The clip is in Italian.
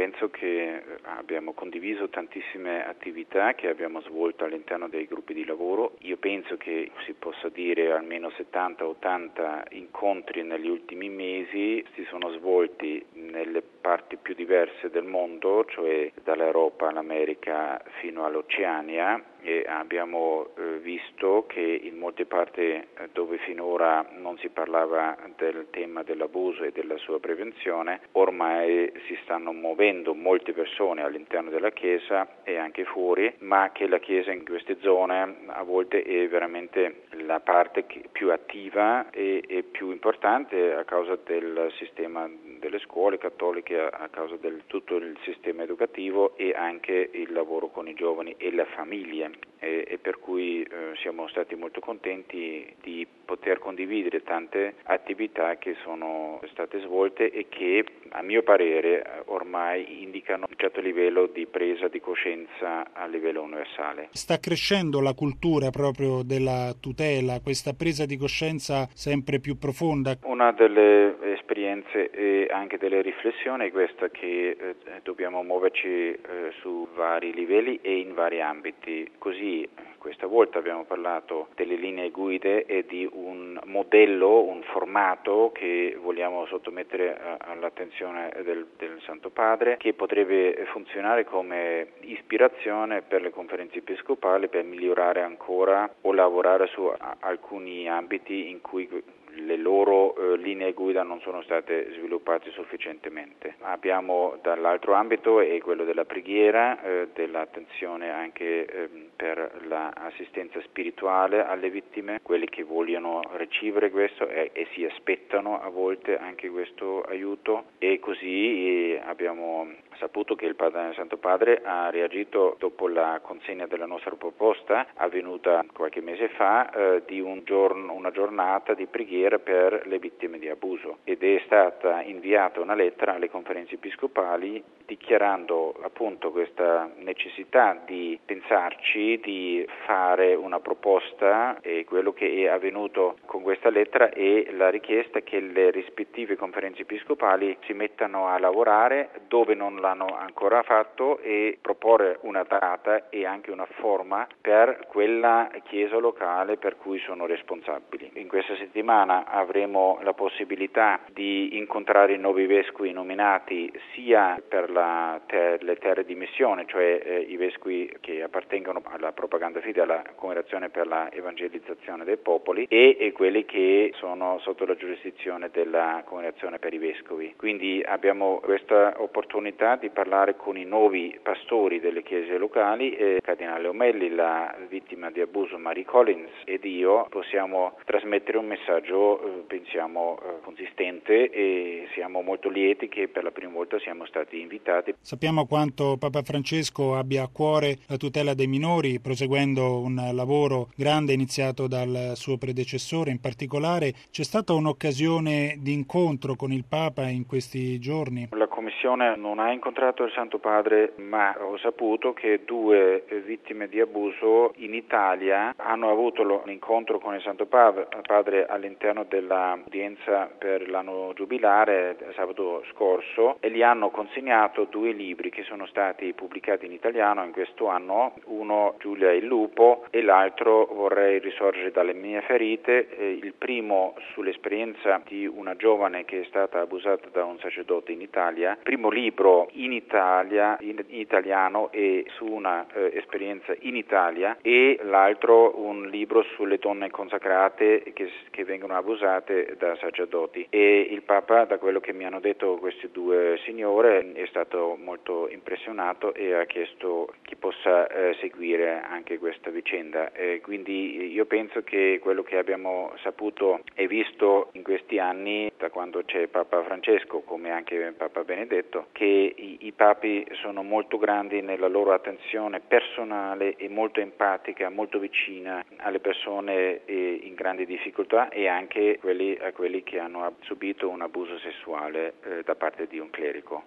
penso che abbiamo condiviso tantissime attività che abbiamo svolto all'interno dei gruppi di lavoro. Io penso che si possa dire almeno 70-80 incontri negli ultimi mesi si sono svolti nelle parti più diverse del mondo, cioè dall'Europa all'America fino all'Oceania, e abbiamo visto che in molte parti dove finora non si parlava del tema dell'abuso e della sua prevenzione, ormai si stanno muovendo molte persone all'interno della Chiesa e anche fuori, ma che la Chiesa in queste zone a volte è veramente la parte più attiva e più importante a causa del sistema delle scuole cattoliche, a causa del tutto il sistema educativo e anche il lavoro con i giovani e le famiglie, e per cui siamo stati molto contenti di poter condividere tante attività che sono state svolte e che a mio parere ormai indicano un certo livello di presa di coscienza a livello universale. Sta crescendo la cultura proprio della tutela, questa presa di coscienza sempre più profonda. Una delle esperienze e anche delle riflessioni è questa, che dobbiamo muoverci su vari livelli e in vari ambiti. Così questa volta abbiamo parlato delle linee guide e di un modello, un formato che vogliamo sottomettere all'attenzione del Santo Padre, che potrebbe funzionare come ispirazione per le conferenze episcopali per migliorare ancora o lavorare su alcuni ambiti in cui le loro linee guida non sono state sviluppate sufficientemente. Abbiamo dall'altro ambito è quello della preghiera, dell'attenzione anche per l'assistenza spirituale alle vittime, quelli che vogliono ricevere questo e si aspettano a volte anche questo aiuto, e così abbiamo saputo che il Santo Padre ha reagito dopo la consegna della nostra proposta avvenuta qualche mese fa di una giornata di preghiera per le vittime di abuso, ed è stata inviata una lettera alle conferenze episcopali dichiarando appunto questa necessità di pensarci, di fare una proposta, e quello che è avvenuto con questa lettera è la richiesta che le rispettive conferenze episcopali si mettano a lavorare dove non l'hanno ancora fatto e proporre una data e anche una forma per quella chiesa locale per cui sono responsabili. In questa settimana avremo la possibilità di incontrare i nuovi vescovi nominati sia per le terre di missione, cioè i vescovi che appartengono alla propaganda fide, alla congregazione per la evangelizzazione dei popoli, e quelli che sono sotto la giurisdizione della congregazione per i vescovi. Quindi abbiamo questa opportunità di parlare con i nuovi pastori delle chiese locali, Cardinale Omelli, la vittima di abuso Mary Collins ed io possiamo trasmettere un messaggio pensiamo consistente, e siamo molto lieti che per la prima volta siamo stati invitati. Sappiamo quanto Papa Francesco abbia a cuore la tutela dei minori, proseguendo un lavoro grande iniziato dal suo predecessore. In particolare c'è stata un'occasione di incontro con il Papa in questi giorni. La Commissione non ha incontrato il Santo Padre, ma ho saputo che 2 vittime di abuso in Italia hanno avuto l'incontro con il Santo Padre all'interno dell'udienza per l'anno giubilare sabato scorso, e gli hanno consegnato 2 libri che sono stati pubblicati in italiano in questo anno, uno Giulia e il lupo e l'altro Vorrei risorgere dalle mie ferite, il primo sull'esperienza di una giovane che è stata abusata da un sacerdote in Italia, primo libro in Italia, in italiano e su una esperienza in Italia, e l'altro un libro sulle donne consacrate che vengono abusate da sacerdoti. E il Papa, da quello che mi hanno detto queste 2 signore, è stato molto impressionato e ha chiesto chi possa seguire anche questa vicenda. Quindi io penso che quello che abbiamo saputo e visto in questi anni, da quando c'è Papa Francesco come anche Papa Benedetto, che i papi sono molto grandi nella loro attenzione personale e molto empatica, molto vicina alle persone in grandi difficoltà e anche a quelli che hanno subito un abuso sessuale da parte di un clerico.